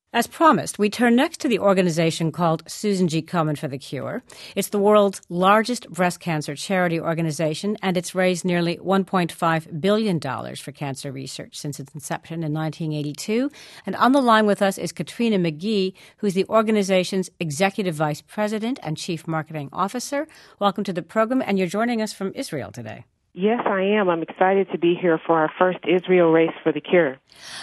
As promised, we turn next to the organization called Susan G. Komen for the Cure. It's the world's largest breast cancer charity organization, and it's raised nearly $1.5 billion for cancer research since its inception in 1982. And on the line with us is Katrina McGee, who's the organization's Executive Vice President and Chief Marketing Officer. Welcome to the program, and you're joining us from Israel today. Yes, I am. I'm excited to be here for our first Israel Race for the Cure.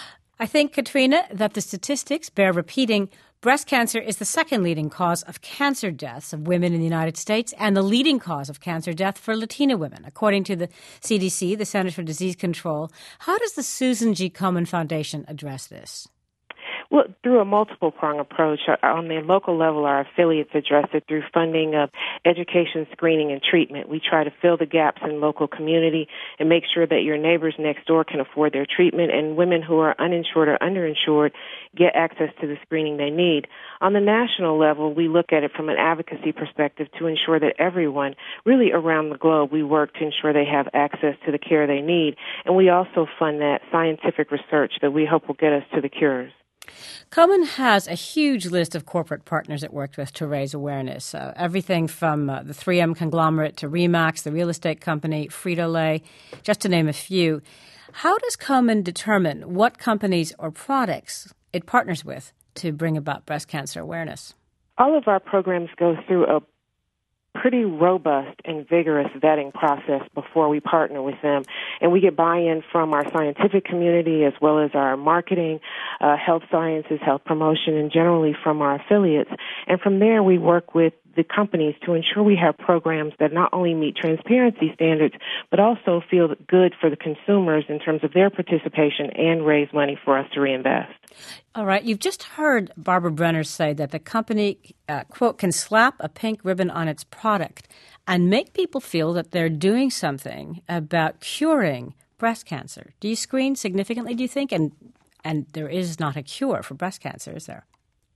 I think, Katrina, that the statistics bear repeating. Breast cancer is the second leading cause of cancer deaths of women in the United States and the leading cause of cancer death for Latina women, according to the CDC, the Centers for Disease Control. How does the Susan G. Komen Foundation address this? Well, through a multiple-prong approach. On the local level, our affiliates address it through funding of education, screening, and treatment. We try to fill the gaps in local community and make sure that your neighbors next door can afford their treatment, and women who are uninsured or underinsured get access to the screening they need. On the national level, we look at it from an advocacy perspective to ensure that everyone, really around the globe, we work to ensure they have access to the care they need. And we also fund that scientific research that we hope will get us to the cures. Komen has a huge list of corporate partners it worked with to raise awareness. Everything from the 3M conglomerate to Remax, the real estate company, Frito-Lay, just to name a few. How does Komen determine what companies or products it partners with to bring about breast cancer awareness? All of our programs go through a pretty robust and vigorous vetting process before we partner with them. And we get buy-in from our scientific community as well as our marketing, health sciences, health promotion, and generally from our affiliates. And from there, we work with the companies to ensure we have programs that not only meet transparency standards, but also feel good for the consumers in terms of their participation and raise money for us to reinvest. All right. You've just heard Barbara Brenner say that the company, quote, can slap a pink ribbon on its product and make people feel that they're doing something about curing breast cancer. Do you screen significantly, do you think? And there is not a cure for breast cancer, is there?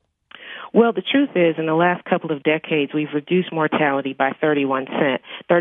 Well, the truth is, in the last couple of decades, we've reduced mortality by 31%, as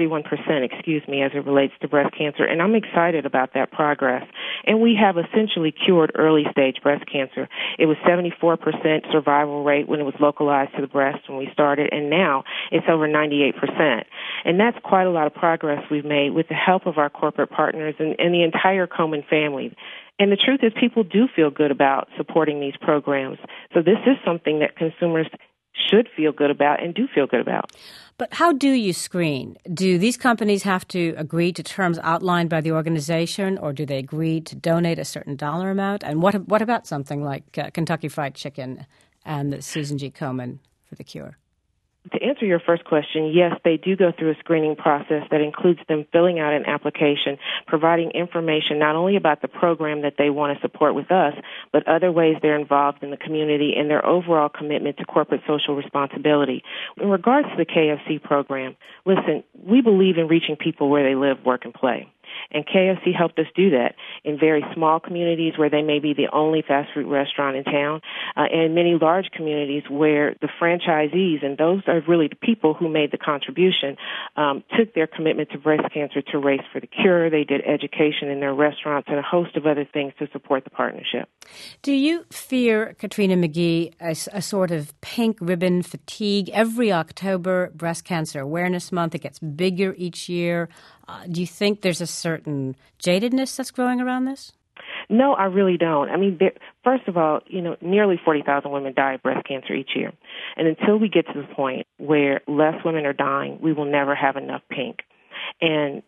it relates to breast cancer, and I'm excited about that progress. And we have essentially cured early-stage breast cancer. It was 74% survival rate when it was localized to the breast when we started, and now it's over 98%. And that's quite a lot of progress we've made with the help of our corporate partners and the entire Komen family. And the truth is, people do feel good about supporting these programs. So this is something that consumers should feel good about and do feel good about. But how do you screen? Do these companies have to agree to terms outlined by the organization, or do they agree to donate a certain dollar amount? And what about something like Kentucky Fried Chicken and the Susan G. Komen for the Cure? To answer your first question, yes, they do go through a screening process that includes them filling out an application, providing information not only about the program that they want to support with us, but other ways they're involved in the community and their overall commitment to corporate social responsibility. In regards to the KFC program, listen, we believe in reaching people where they live, work, and play. And KFC helped us do that in very small communities where they may be the only fast food restaurant in town, and many large communities where the franchisees, and those are really the people who made the contribution, took their commitment to breast cancer to Race for the Cure. They did education in their restaurants and a host of other things to support the partnership. Do you fear, Katrina McGee, a sort of pink ribbon fatigue? Every October, Breast Cancer Awareness Month, it gets bigger each year. Do you think there's a certain jadedness that's growing around this? No, I really don't. I mean, first of all, nearly 40,000 women die of breast cancer each year. And until we get to the point where less women are dying, we will never have enough pink. And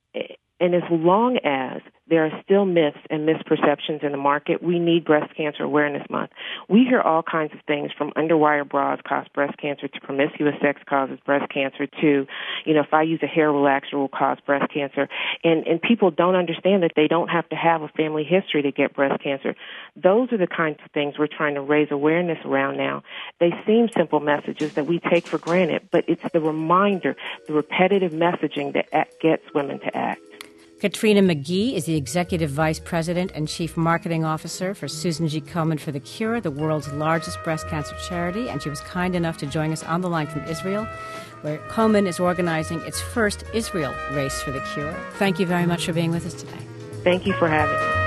as long as there are still myths and misperceptions in the market, we need Breast Cancer Awareness Month. We hear all kinds of things from underwire bras cause breast cancer to promiscuous sex causes breast cancer to, if I use a hair relaxer will cause breast cancer. And people don't understand that they don't have to have a family history to get breast cancer. Those are the kinds of things we're trying to raise awareness around now. They seem simple messages that we take for granted, but it's the reminder, the repetitive messaging that gets women to act. Katrina McGee is the Executive Vice President and Chief Marketing Officer for Susan G. Komen for the Cure, the world's largest breast cancer charity, and she was kind enough to join us on the line from Israel, where Komen is organizing its first Israel Race for the Cure. Thank you very much for being with us today. Thank you for having me.